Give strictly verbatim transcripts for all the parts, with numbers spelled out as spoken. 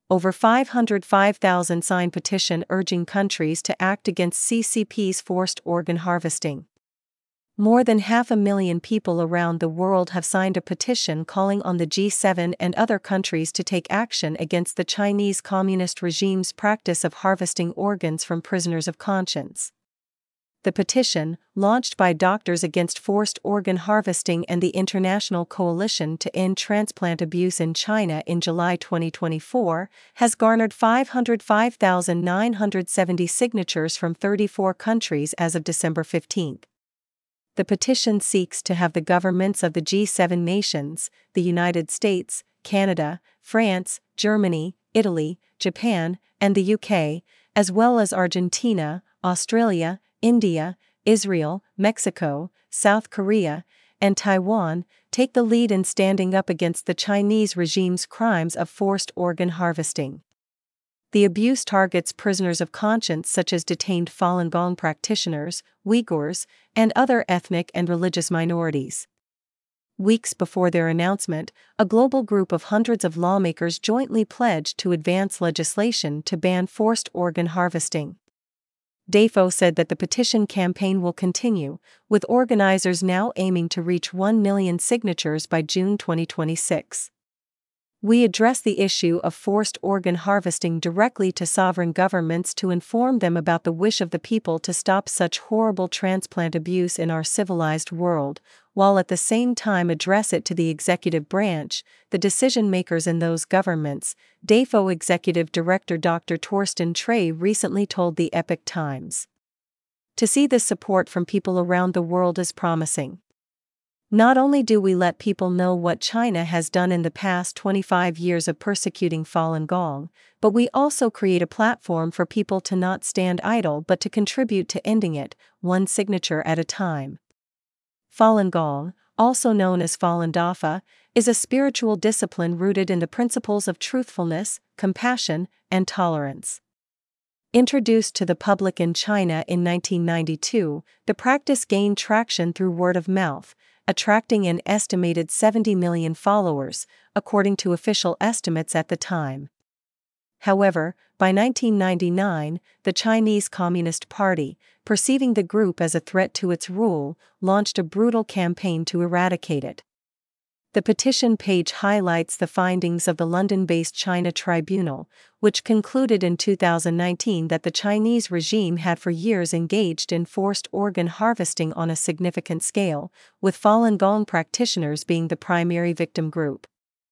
over five hundred five thousand signed petition urging countries to act against C C P's forced organ harvesting. More than half a million people around the world have signed a petition calling on the G seven and other countries to take action against the Chinese Communist regime's practice of harvesting organs from prisoners of conscience. The petition, launched by Doctors Against Forced Organ Harvesting and the International Coalition to End Transplant Abuse in China in July twenty twenty-four, has garnered five hundred five thousand nine hundred seventy signatures from thirty-four countries as of December fifteenth. The petition seeks to have the governments of the G seven nations, the United States, Canada, France, Germany, Italy, Japan, and the U K, as well as Argentina, Australia, India, Israel, Mexico, South Korea, and Taiwan, take the lead in standing up against the Chinese regime's crimes of forced organ harvesting. The abuse targets prisoners of conscience such as detained Falun Gong practitioners, Uyghurs, and other ethnic and religious minorities. Weeks before their announcement, a global group of hundreds of lawmakers jointly pledged to advance legislation to ban forced organ harvesting. D A F O said that the petition campaign will continue, with organizers now aiming to reach one million signatures by June twenty twenty-six. We address the issue of forced organ harvesting directly to sovereign governments to inform them about the wish of the people to stop such horrible transplant abuse in our civilized world, while at the same time address it to the executive branch, the decision-makers in those governments, D A F O Executive Director Doctor Torsten Trey recently told the Epoch Times. To see this support from people around the world is promising. Not only do we let people know what China has done in the past twenty-five years of persecuting Falun Gong, but we also create a platform for people to not stand idle but to contribute to ending it, one signature at a time. Falun Gong, also known as Falun Dafa, is a spiritual discipline rooted in the principles of truthfulness, compassion, and tolerance. Introduced to the public in China in nineteen ninety-two, the practice gained traction through word of mouth, attracting an estimated seventy million followers, according to official estimates at the time. However, by nineteen ninety-nine, the Chinese Communist Party, perceiving the group as a threat to its rule, launched a brutal campaign to eradicate it. The petition page highlights the findings of the London-based China Tribunal, which concluded in two thousand nineteen that the Chinese regime had for years engaged in forced organ harvesting on a significant scale, with Falun Gong practitioners being the primary victim group.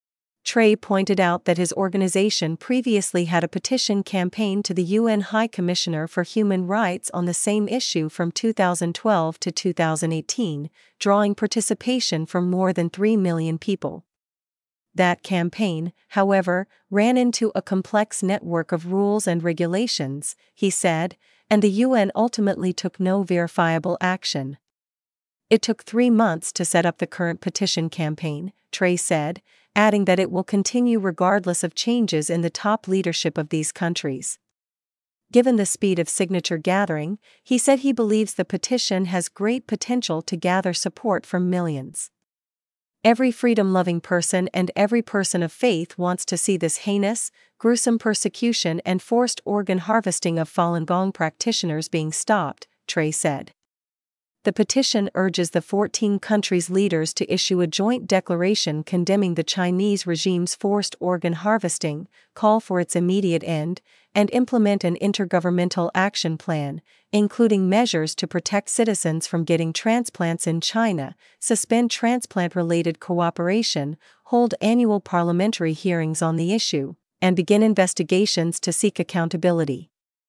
Trey pointed out that his organization previously had a petition campaign to the U N High Commissioner for Human Rights on the same issue from two thousand twelve to two thousand eighteen, drawing participation from more than three million people. That campaign, however, ran into a complex network of rules and regulations, he said, and the U N ultimately took no verifiable action. It took three months to set up the current petition campaign, Trey said, adding that it will continue regardless of changes in the top leadership of these countries. Given the speed of signature gathering, he said he believes the petition has great potential to gather support from millions. Every freedom-loving person and every person of faith wants to see this heinous, gruesome persecution and forced organ harvesting of Falun Gong practitioners being stopped, Trey said. The petition urges the fourteen countries' leaders to issue a joint declaration condemning the Chinese regime's forced organ harvesting, call for its immediate end, and implement an intergovernmental action plan, including measures to protect citizens from getting transplants in China, suspend transplant-related cooperation, hold annual parliamentary hearings on the issue, and begin investigations to seek accountability.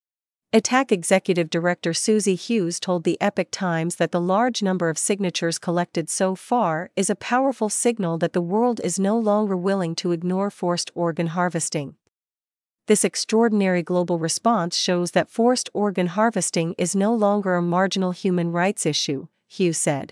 A T A C Executive Director Susie Hughes told the Epoch Times that the large number of signatures collected so far is a powerful signal that the world is no longer willing to ignore forced organ harvesting. This extraordinary global response shows that forced organ harvesting is no longer a marginal human rights issue, Hughes said.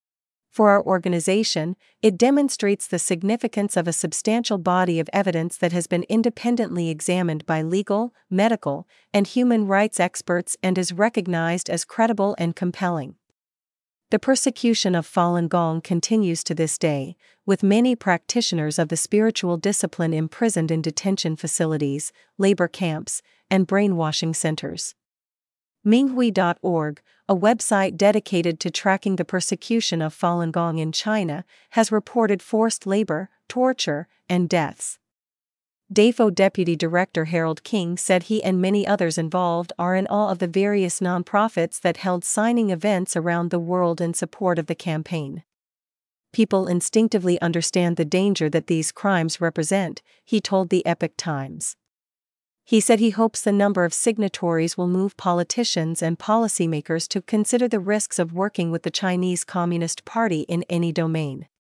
For our organization, it demonstrates the significance of a substantial body of evidence that has been independently examined by legal, medical, and human rights experts and is recognized as credible and compelling. The persecution of Falun Gong continues to this day, with many practitioners of the spiritual discipline imprisoned in detention facilities, labor camps, and brainwashing centers. Minghui dot org, a website dedicated to tracking the persecution of Falun Gong in China, has reported forced labor, torture, and deaths. D A F O Deputy Director Harold King said he and many others involved are in awe of the various nonprofits that held signing events around the world in support of the campaign. People instinctively understand the danger that these crimes represent, he told the Epoch Times. He said he hopes the number of signatories will move politicians and policymakers to consider the risks of working with the Chinese Communist Party in any domain.